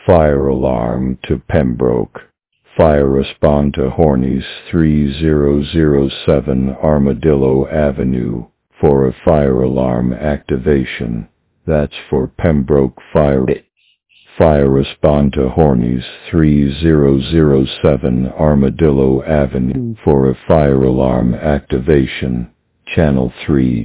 Fire alarm to Pembroke. Fire respond to Hornies 3007 Armadillo Avenue for a fire alarm activation. That's for Pembroke Fire. Fire respond to Hornies 3007 Armadillo Avenue for a fire alarm activation. Channel 3.